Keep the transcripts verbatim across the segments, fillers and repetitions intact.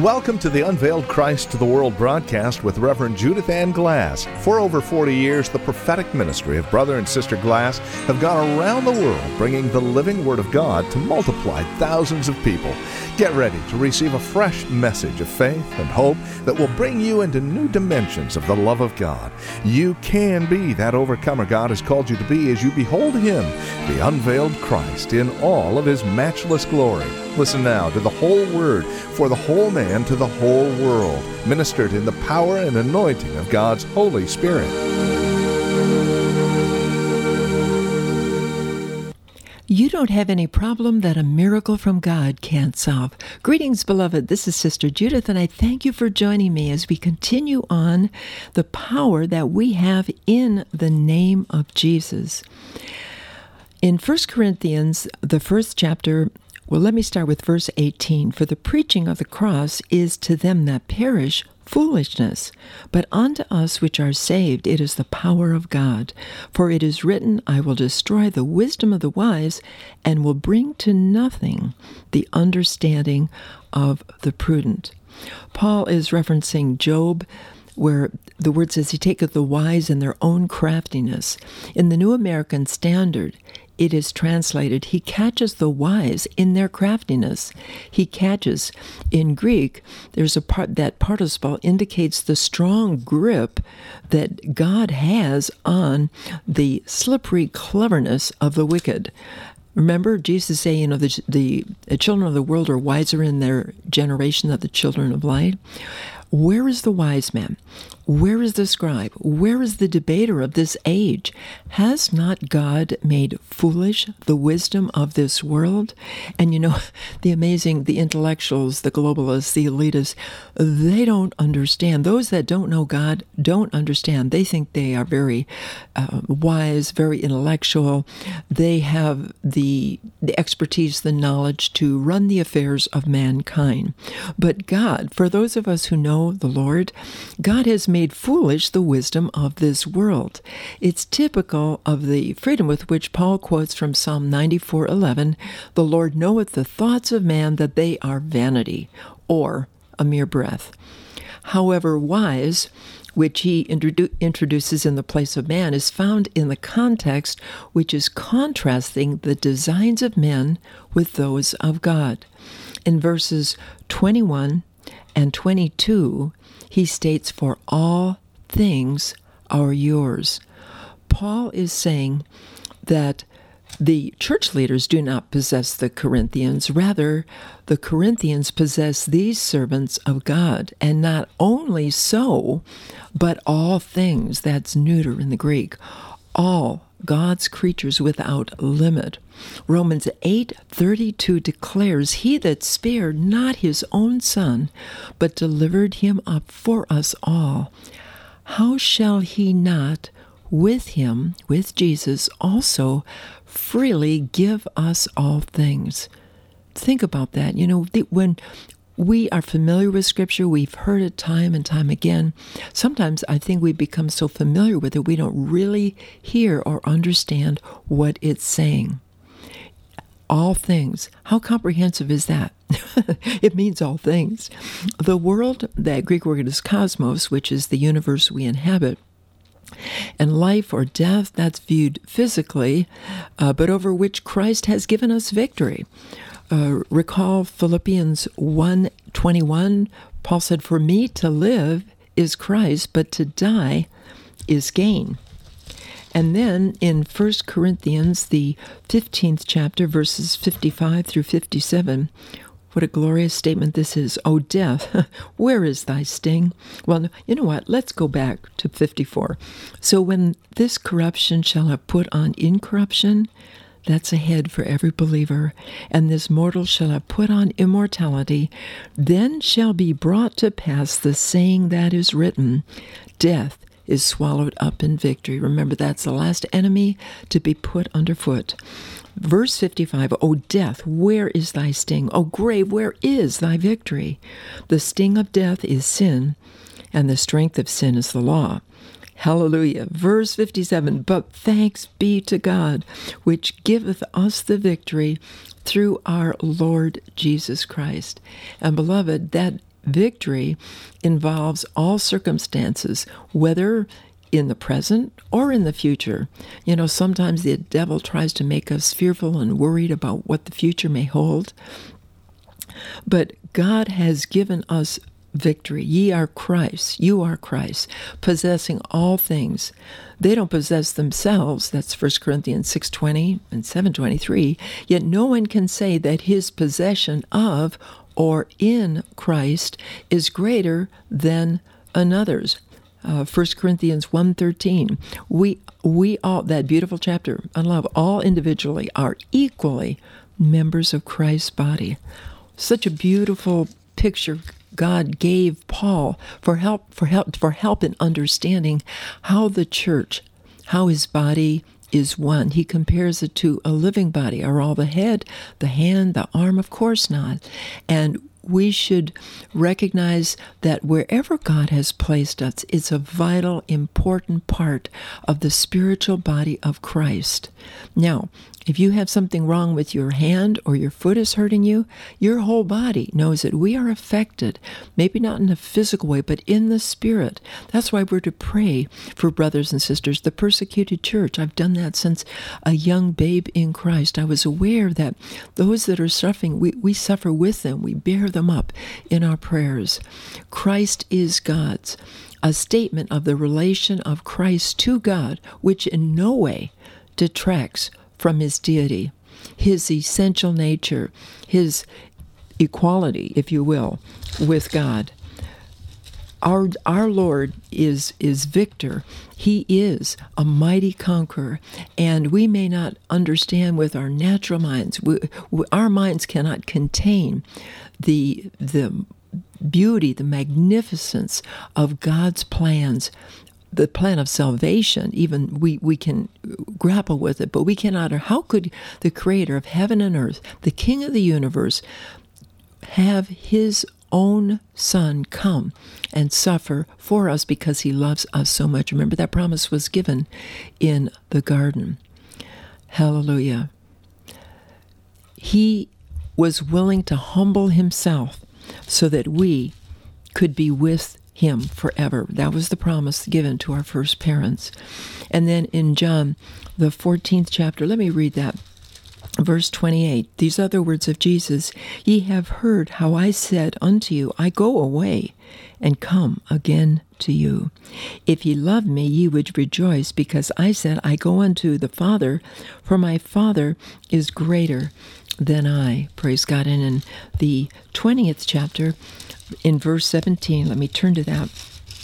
Welcome to the Unveiled Christ to the World broadcast with Reverend Judith Ann Glass. For over forty years, the prophetic ministry of Brother and Sister Glass have gone around the world bringing the living Word of God to multiply thousands of people. Get ready to receive a fresh message of faith and hope that will bring you into new dimensions of the love of God. You can be that overcomer God has called you to be as you behold Him, the unveiled Christ, in all of His matchless glory. Listen now to the whole Word for the whole man to the whole world, ministered in the power and anointing of God's Holy Spirit. You don't have any problem that a miracle from God can't solve. Greetings, beloved. This is Sister Judith, and I thank you for joining me as we continue on the power that we have in the name of Jesus. In First Corinthians, the first chapter, well, let me start with verse eighteen. For the preaching of the cross is to them that perish foolishness, but unto us which are saved it is the power of God. For it is written, I will destroy the wisdom of the wise, and will bring to nothing the understanding of the prudent. Paul is referencing Job, where the word says he taketh the wise in their own craftiness. In the New American Standard, it is translated, he catches the wise in their craftiness. He catches. In Greek, there's a part, that participle indicates the strong grip that God has on the slippery cleverness of the wicked. Remember, Jesus saying, you know, the, the, the children of the world are wiser in their generation than the children of light. Where is the wise man? Where is the scribe? Where is the debater of this age? Has not God made foolish the wisdom of this world? And you know, the amazing, the intellectuals, the globalists, the elitists, they don't understand. Those that don't know God don't understand. They think they are very uh, wise, very intellectual. They have the, the expertise, the knowledge to run the affairs of mankind. But God, for those of us who know the Lord, God has made foolish the wisdom of this world. It's typical of the freedom with which Paul quotes from Psalm ninety-four eleven, the Lord knoweth the thoughts of man, that they are vanity, or a mere breath. However, wise, which he introdu- introduces in the place of man, is found in the context which is contrasting the designs of men with those of God. In verses twenty-one and twenty-two, he states, for all things are yours. Paul is saying that the church leaders do not possess the Corinthians. Rather, the Corinthians possess these servants of God. And not only so, but all things. That's neuter in the Greek. All God's creatures without limit. Romans eight thirty-two declares, he that spared not his own son, but delivered him up for us all, how shall he not with him, with Jesus, also freely give us all things? Think about that. You know, when we are familiar with Scripture, we've heard it time and time again. Sometimes I think we become so familiar with it, we don't really hear or understand what it's saying. All things. How comprehensive is that? It means all things. The world, that Greek word is cosmos, which is the universe we inhabit, and life or death, that's viewed physically, uh, but over which Christ has given us victory. Uh, recall Philippians one twenty-one, Paul said, for me to live is Christ, but to die is gain. And then in First Corinthians, the fifteenth chapter, verses fifty-five through fifty-seven, what a glorious statement this is. O death, where is thy sting? Well, you know what? Let's go back to fifty-four. So when this corruption shall have put on incorruption, that's ahead for every believer, and this mortal shall have put on immortality, then shall be brought to pass the saying that is written, death is swallowed up in victory. Remember, that's the last enemy to be put underfoot. Verse fifty-five, O death, where is thy sting? O grave, where is thy victory? The sting of death is sin, and the strength of sin is the law. Hallelujah. Verse fifty-seven, but thanks be to God, which giveth us the victory through our Lord Jesus Christ. And beloved, that victory involves all circumstances, whether in the present or in the future. You know, sometimes the devil tries to make us fearful and worried about what the future may hold. But God has given us victory. Ye are Christ, you are Christ, possessing all things. They don't possess themselves. That's First Corinthians six twenty and seven twenty-three. Yet no one can say that his possession of or in Christ is greater than another's. Uh, First Corinthians one thirteen. We we all, that beautiful chapter on love, all individually are equally members of Christ's body. Such a beautiful picture God gave Paul for help for help for help in understanding how the church, how his body is one. He compares it to a living body. Are all the head, the hand, the arm? Of course not. And we should recognize that wherever God has placed us, it's a vital, important part of the spiritual body of Christ. Now, if you have something wrong with your hand or your foot is hurting you, your whole body knows that we are affected, maybe not in a physical way, but in the spirit. That's why we're to pray for brothers and sisters, the persecuted church. I've done that since a young babe in Christ. I was aware that those that are suffering, we, we suffer with them. We bear them up in our prayers. Christ is God's, a statement of the relation of Christ to God, which in no way detracts from his deity, his essential nature, his equality, if you will, with God. Our our Lord is is victor. He is a mighty conqueror, and we may not understand with our natural minds. We, we, our minds cannot contain the the beauty, the magnificence of God's plans. The plan of salvation, even we, we can grapple with it, but we cannot. How could the creator of heaven and earth, the king of the universe, have his own son come and suffer for us because he loves us so much? Remember, that promise was given in the garden. Hallelujah. He was willing to humble himself so that we could be with him forever. That was the promise given to our first parents. And then in John, the fourteenth chapter, let me read that. Verse twenty-eight, these other words of Jesus, ye have heard how I said unto you, I go away and come again to you. If ye love me, ye would rejoice, because I said, I go unto the Father, for my Father is greater than I. Praise God. And in the twentieth chapter, in verse seventeen, let me turn to that.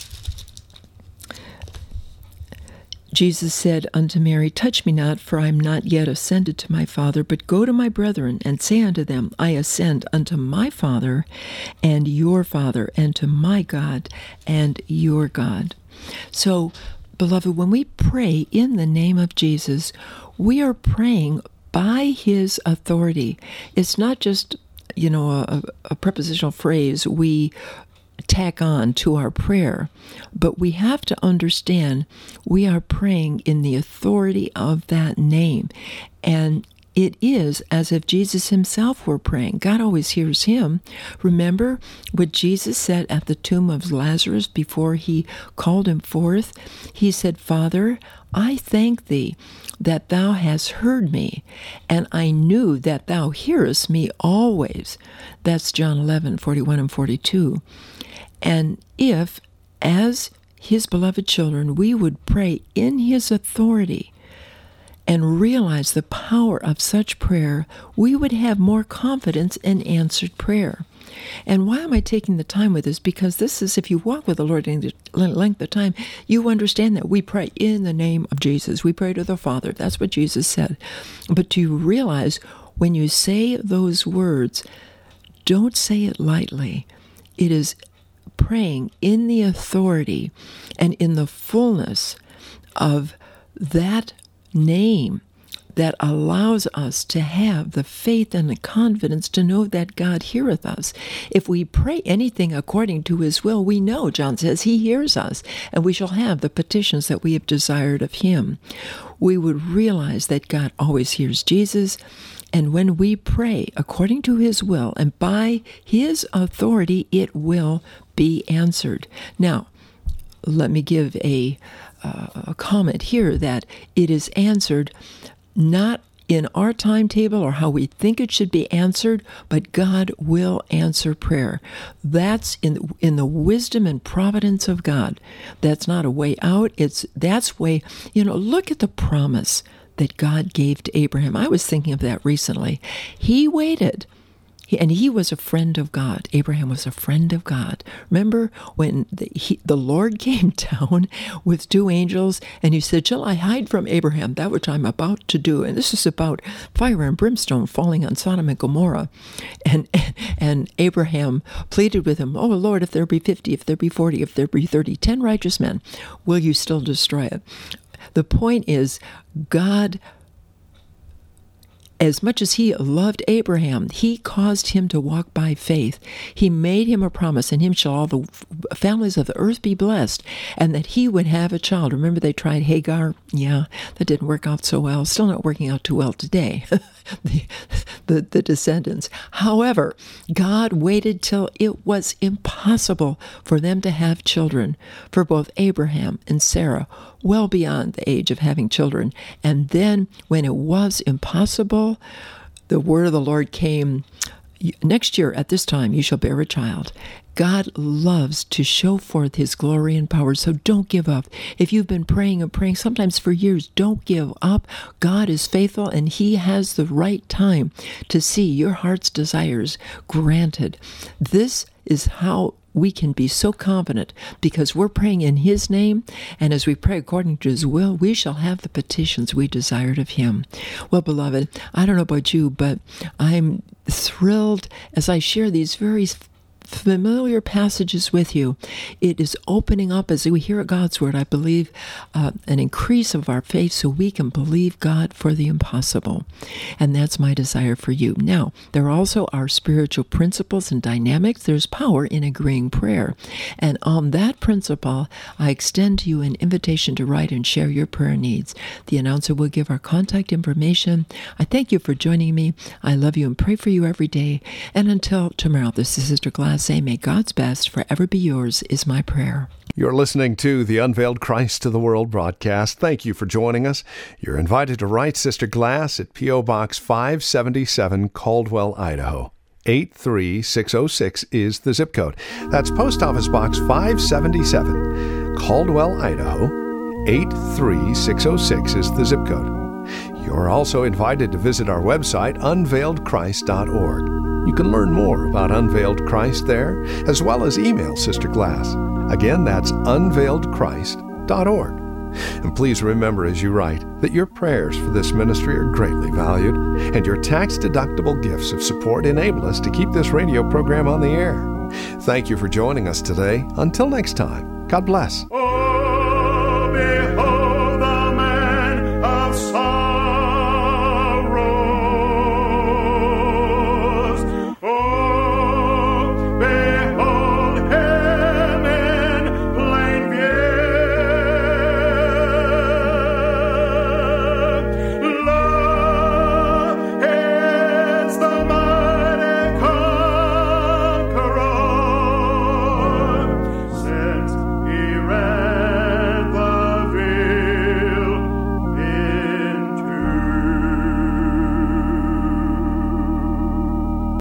Jesus said unto Mary, touch me not, for I am not yet ascended to my Father, but go to my brethren, and say unto them, I ascend unto my Father and your Father, and to my God and your God. So, beloved, when we pray in the name of Jesus, we are praying by his authority. It's not just, you know, a, a prepositional phrase we tack on to our prayer, but we have to understand we are praying in the authority of that name. And it is as if Jesus himself were praying. God always hears him. Remember what Jesus said at the tomb of Lazarus before he called him forth? He said, Father, I thank thee that thou hast heard me, and I knew that thou hearest me always. That's John eleven, forty-one and forty-two. And if, as his beloved children, we would pray in his authority and realize the power of such prayer, we would have more confidence in answered prayer. And why am I taking the time with this? Because this is, if you walk with the Lord in length of time, you understand that we pray in the name of Jesus. We pray to the Father. That's what Jesus said. But do you realize when you say those words, don't say it lightly. It is praying in the authority and in the fullness of that name that allows us to have the faith and the confidence to know that God heareth us. If we pray anything according to his will, we know, John says, he hears us, and we shall have the petitions that we have desired of him. We would realize that God always hears Jesus. And when we pray according to his will and by his authority, it will be answered. Now, let me give a, uh, a comment here that it is answered not in our timetable or how we think it should be answered, but God will answer prayer. That's in in the wisdom and providence of God. That's not a way out. It's that's way, you know, look at the promise that God gave to Abraham. I was thinking of that recently. He waited. He, and he was a friend of God. Abraham was a friend of God. Remember when the, he, the Lord came down with two angels and he said, shall I hide from Abraham that which I'm about to do? And this is about fire and brimstone falling on Sodom and Gomorrah. And, and, and Abraham pleaded with him, oh Lord, if there be fifty, if there be forty, if there be thirty, ten righteous men, will you still destroy it? The point is, God, as much as he loved Abraham, he caused him to walk by faith. He made him a promise, in him shall all the families of the earth be blessed, and that he would have a child. Remember they tried Hagar? Yeah, that didn't work out so well. Still not working out too well today, the, the, the descendants. However, God waited till it was impossible for them to have children, for both Abraham and Sarah, well beyond the age of having children. And then when it was impossible, the word of the Lord came, next year at this time you shall bear a child. God loves to show forth his glory and power, so don't give up. If you've been praying and praying, sometimes for years, don't give up. God is faithful, and he has the right time to see your heart's desires granted. This is how we can be so confident, because we're praying in his name, and as we pray according to his will, we shall have the petitions we desired of him. Well, beloved, I don't know about you, but I'm thrilled as I share these very familiar passages with you. It is opening up, as we hear God's word, I believe, uh, an increase of our faith so we can believe God for the impossible. And that's my desire for you. Now, there also are spiritual principles and dynamics. There's power in agreeing prayer. And on that principle, I extend to you an invitation to write and share your prayer needs. The announcer will give our contact information. I thank you for joining me. I love you and pray for you every day. And until tomorrow, this is Sister Glass. Say, may God's best forever be yours, is my prayer. You're listening to the Unveiled Christ to the World broadcast. Thank you for joining us. You're invited to write Sister Glass at P O. Box five seventy-seven, Caldwell, Idaho. eight three six oh six is the zip code. That's Post Office Box five seventy-seven, Caldwell, Idaho. eight three six oh six is the zip code. You're also invited to visit our website, unveiled christ dot org. You can learn more about Unveiled Christ there, as well as email Sister Glass. Again, that's unveiled christ dot org. And please remember as you write that your prayers for this ministry are greatly valued, and your tax-deductible gifts of support enable us to keep this radio program on the air. Thank you for joining us today. Until next time, God bless. Oh,